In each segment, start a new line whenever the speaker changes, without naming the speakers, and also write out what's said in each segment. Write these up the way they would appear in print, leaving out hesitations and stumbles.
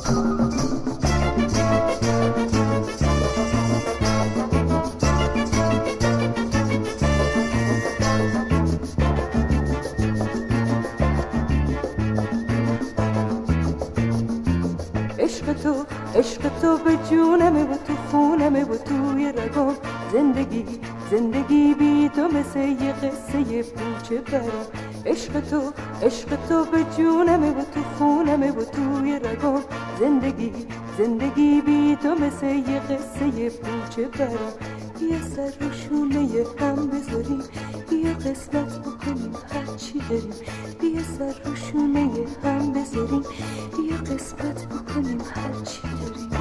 عشق تو به جونمه و تو خونمه و توی رگام زندگی بی تو مثل یه قصه پوچه برام. عشق تو به جونمه و تو خونمه و توی رگام زندگی بی تو مثل یه قصه پوچه برام. یه سر رو شونه هم بذاریم، یه قسمت بکنیم هرچی داریم. یه سر رو شونه هم بذاریم، یه قسمت بکنیم هرچی داریم.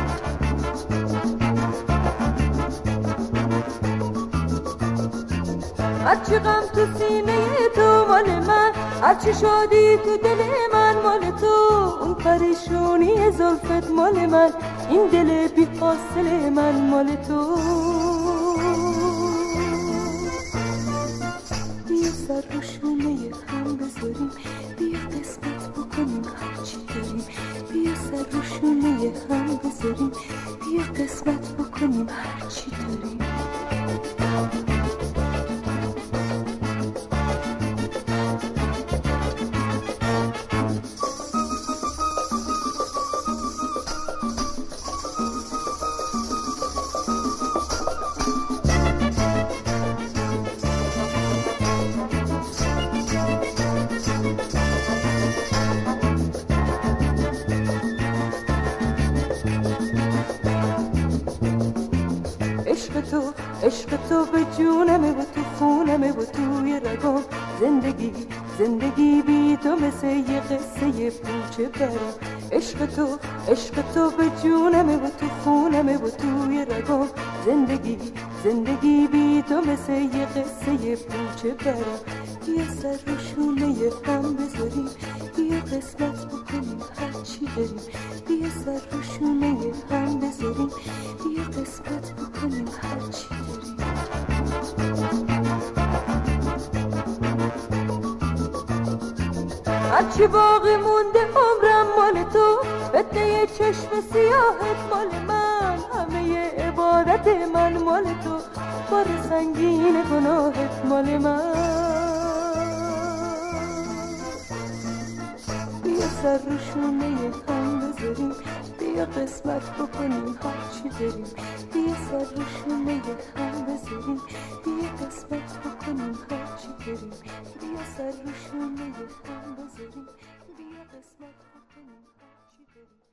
هرچی غم تو سینه تو مال من، هرچی شادی تو دل من مال تو. اون پریشونی زلفت مال من، این دل بی حاصل من مال تو. یه سر رو شونه هم بذاریم، یه قسمت بکنیم هرچی داریم. یه سر رو شونه هم بذاریم، یه قسمت بکنیم هرچی داریم. عشق تو به جونمه و تو خونمه و توی رگام زندگی بی تو مثل یه قصه پوچه برام. عشق تو به جونمه و تو خونمه و توی رگام زندگی بی تو مثل یه قصه پوچه برام. یه سر رو شونه هم بذاریم، یه قسمت بکنیم هرچی داریم. یه سر رو شونه هم بذاریم، یه قسمت بکنیم هرچی داریم. هرچی باقی مونده عمرم مال تو، فتنه چشم سیاهت مال من، همه عبادت من مال تو، بار سنگین گناهت مال من. یه سر رو شونه هم بذاریم، یه قسمت بکنیم هرچی داریم. یه سر رو شونه هم بذاریم، یه قسمت بکنیم هرچی داریم. یه سر رو شونه هم بذاریم، یه قسمت بکنیم هرچی داریم.